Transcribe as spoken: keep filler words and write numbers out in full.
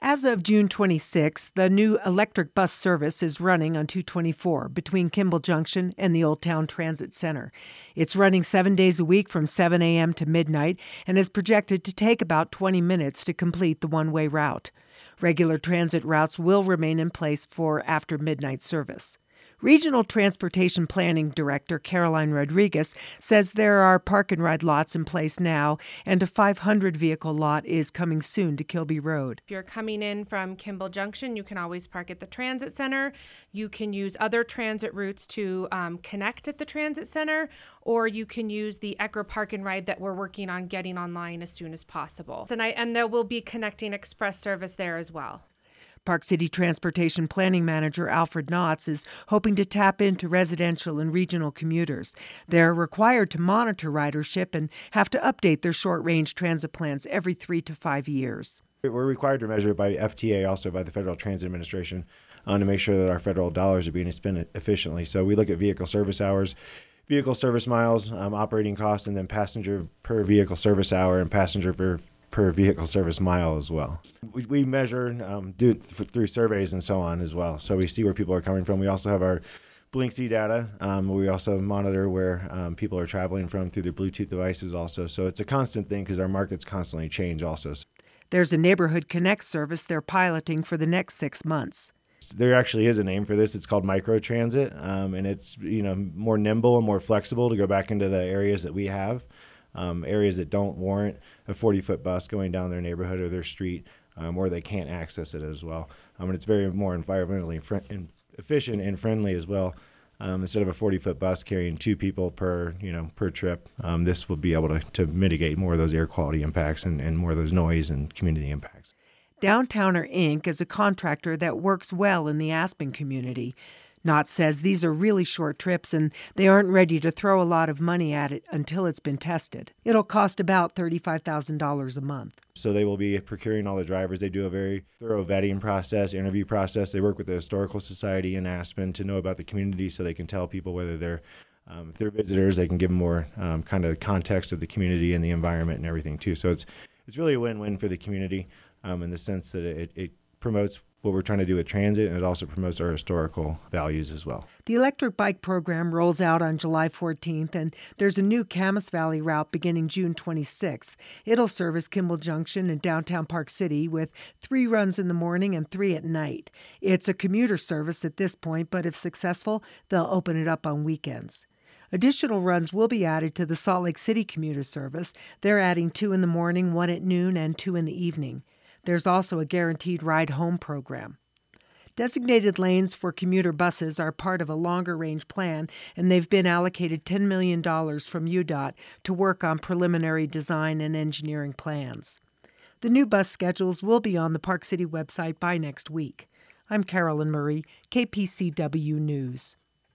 As of June twenty-sixth, the new electric bus service is running on two twenty-four between Kimball Junction and the Old Town Transit Center. It's running seven days a week from seven a.m. to midnight and is projected to take about twenty minutes to complete the one-way route. Regular transit routes will remain in place for after midnight service. Regional Transportation Planning Director Caroline Rodriguez says there are park and ride lots in place now, and a five hundred vehicle lot is coming soon to Kilby Road. If you're coming in from Kimball Junction, you can always park at the Transit Center. You can use other transit routes to um, connect at the Transit Center, or you can use the Ecker Park and Ride that we're working on getting online as soon as possible. And, I, and there will be connecting express service there as well. Park City Transportation Planning Manager Alfred Knotts is hoping to tap into residential and regional commuters. They're required to monitor ridership and have to update their short-range transit plans every three to five years. We're required to measure it by F T A, also by the Federal Transit Administration, uh, to make sure that our federal dollars are being spent efficiently. So we look at vehicle service hours, vehicle service miles, um, operating costs, and then passenger per vehicle service hour and passenger per per vehicle service mile as well. We, we measure um, do it th- through surveys and so on as well, so we see where people are coming from. We also have our Blink-C data. Um, we also monitor where um, people are traveling from through their Bluetooth devices also, so it's a constant thing because our markets constantly change also. There's a Neighborhood Connect service they're piloting for the next six months. There actually is a name for this. It's called microtransit, um, and it's you know more nimble and more flexible to go back into the areas that we have. Um, areas that don't warrant a forty-foot bus going down their neighborhood or their street, um, or they can't access it as well. Um, and it's very more environmentally fr- and efficient and friendly as well. Um, instead of a forty-foot bus carrying two people per, you know, per trip, um, this will be able to, to mitigate more of those air quality impacts and, and more of those noise and community impacts. Downtowner Incorporated is a contractor that works well in the Aspen community. Knott says these are really short trips and they aren't ready to throw a lot of money at it until it's been tested. It'll cost about thirty-five thousand dollars a month. So they will be procuring all the drivers. They do a very thorough vetting process, interview process. They work with the Historical Society in Aspen to know about the community so they can tell people whether they're, um, if they're visitors, they can give them more um, kind of context of the community and the environment and everything too. So it's it's really a win-win for the community um, in the sense that it, it promotes what we're trying to do with transit, and it also promotes our historical values as well. The electric bike program rolls out on July fourteenth, and there's a new Camas Valley route beginning June twenty-sixth. It'll service Kimball Junction and downtown Park City with three runs in the morning and three at night. It's a commuter service at this point, but if successful, they'll open it up on weekends. Additional runs will be added to the Salt Lake City commuter service. They're adding two in the morning, one at noon, and two in the evening. There's also a guaranteed ride home program. Designated lanes for commuter buses are part of a longer-range plan, and they've been allocated ten million dollars from U D O T to work on preliminary design and engineering plans. The new bus schedules will be on the Park City website by next week. I'm Carolyn Murray, K P C W News.